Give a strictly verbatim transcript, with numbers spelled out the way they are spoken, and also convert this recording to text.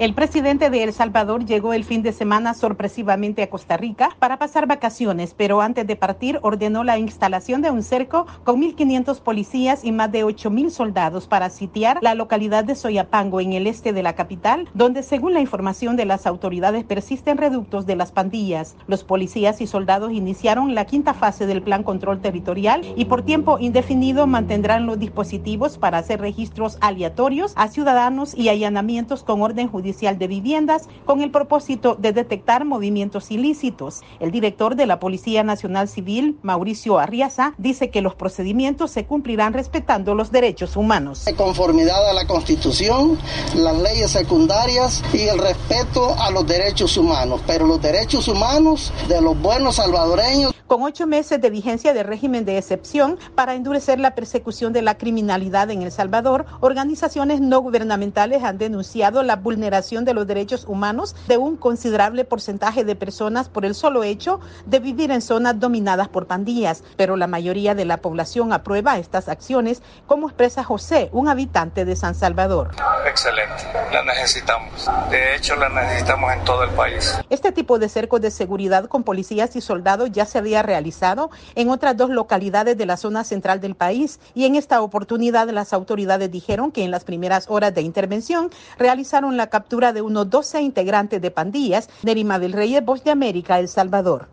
El presidente de El Salvador llegó el fin de semana sorpresivamente a Costa Rica para pasar vacaciones, pero antes de partir ordenó la instalación de un cerco con mil quinientos policías y más de ocho mil soldados para sitiar la localidad de Soyapango en el este de la capital, donde según la información de las autoridades persisten reductos de las pandillas. Los policías y soldados iniciaron la quinta fase del plan control territorial y por tiempo indefinido mantendrán los dispositivos para hacer registros aleatorios a ciudadanos y allanamientos con orden judicial de viviendas con el propósito de detectar movimientos ilícitos. El director de la Policía Nacional Civil, Mauricio Arriaza, dice que los procedimientos se cumplirán respetando los derechos humanos. De conformidad a la Constitución, las leyes secundarias y el respeto a los derechos humanos, pero los derechos humanos de los buenos salvadoreños. Con ocho meses de vigencia de régimen de excepción para endurecer la persecución de la criminalidad en El Salvador, organizaciones no gubernamentales han denunciado la vulneración de los derechos humanos de un considerable porcentaje de personas por el solo hecho de vivir en zonas dominadas por pandillas, pero la mayoría de la población aprueba estas acciones, como expresa José, un habitante de San Salvador. Excelente, la necesitamos. De hecho, la necesitamos en todo el país. Este tipo de cercos de seguridad con policías y soldados ya se había realizado en otras dos localidades de la zona central del país y en esta oportunidad las autoridades dijeron que en las primeras horas de intervención realizaron la captura de unos doce integrantes de pandillas de Lima del Rey, Voz de América, El Salvador.